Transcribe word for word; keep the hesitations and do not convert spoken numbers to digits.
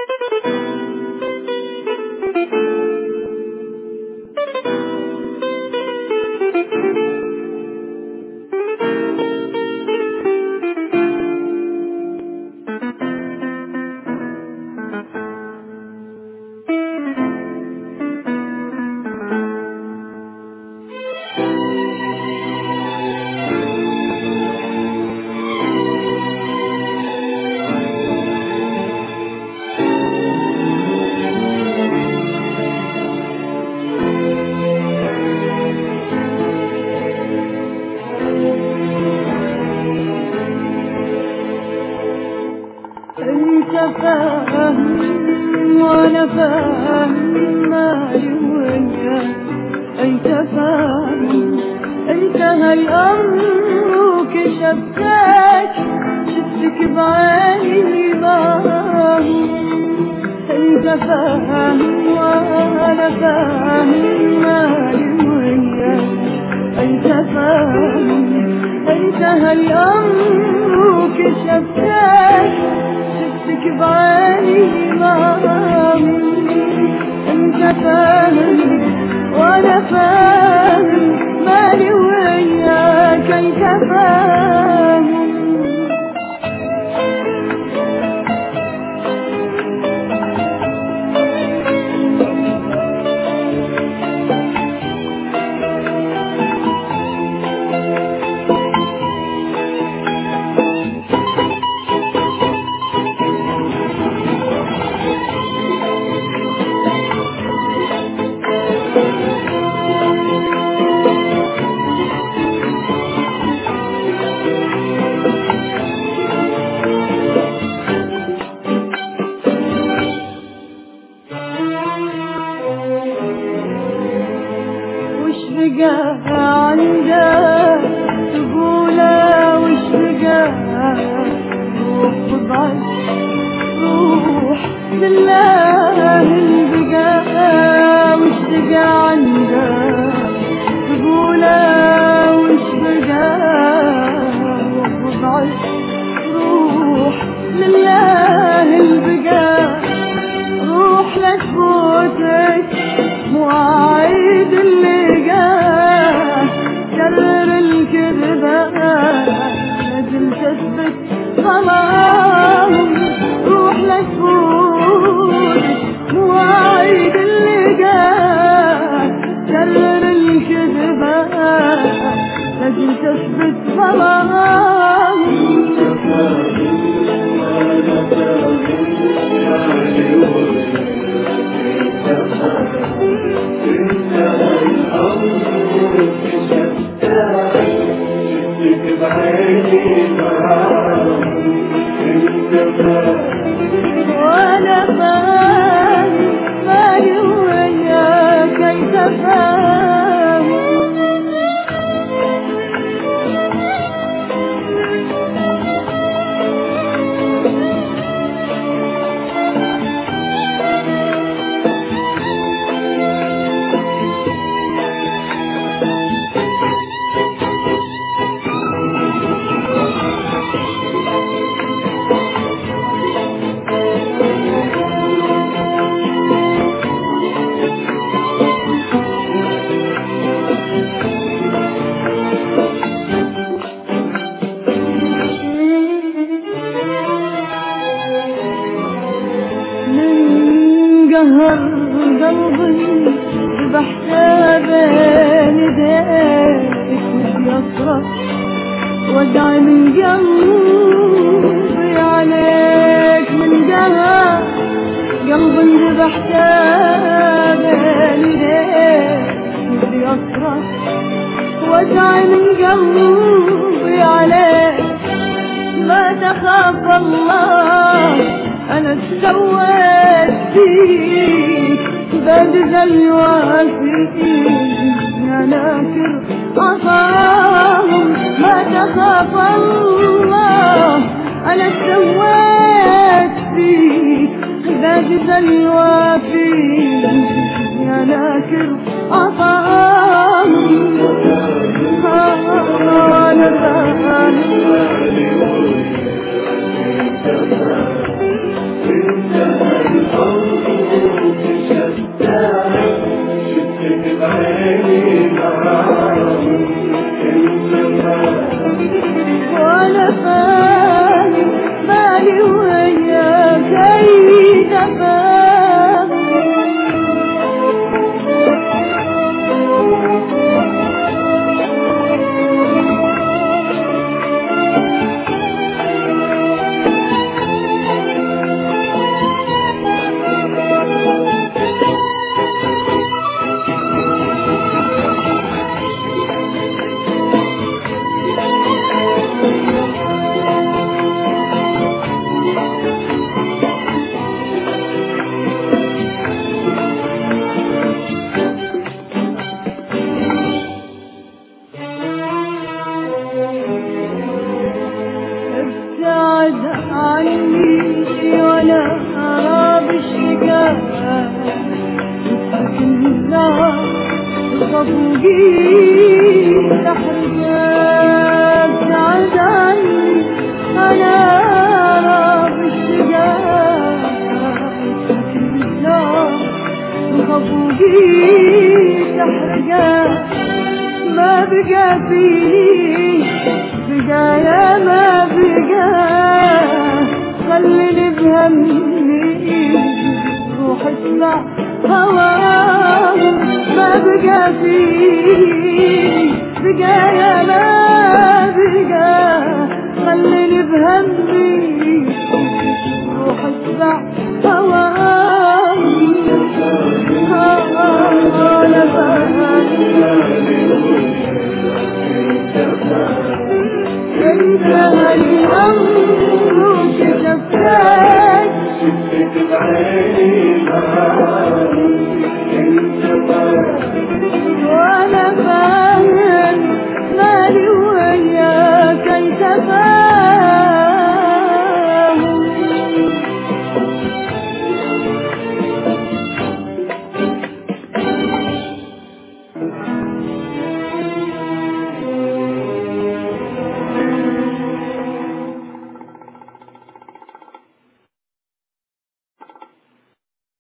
وانا فاهم مالي وياك، انت فاهم انتهى الامر وكشفتك، شفتك بعيني ما انت فاهم وانا فاهم مالي وياك، انت فاهم انتهى الامر وكشفتك، شفتك بعيني ما انت فاهم وانا فاهم مالي وياك، انت فاهم. عندك تقوله وش بقى، روح وضعك روح لله البقاء، وش بقى عندك تقوله وش بقى، روح وضعك روح لله البقاء، روح لتفوتك مواعيد اللقاء، كرر الكذبة لازم تثبت ظلام، روح لتفوتك مواعيد اللقاء، كرر الكذبة لازم تثبت ظلام. وانا فاهم مالي وياك، انت فاهم. قهر قلبي ذبحته بين ايديك، يصرخ وجعي من قلبي عليك، من قهر قلبي ذبحته بين ايديك، يصرخ وجعي من قلبي عليك، ما تخاف الله أنا سويت فيك بدل الوافيك، يا ناكر عصاهم ما تخاف الله أنا سويت فيك بدل الوافيك، يا ناكر عصاهم أنا فاهم وانا فاني مالي وياك اي تفاهم ابتعد عني وانا ارى بالشقاء لكن النار صفوقي تحرق ابتعد عني انا ارى بالشقاء لكن النار صفوقي تحرق ما بقى فيني بقى يا ما بقى خليني بهمي روح اسمع هواه ما بقى فيني بقى يا ما بقى خليني بهمي روح اسمع هواه انا انتهى الأمر وكشفتك شفتك بعيني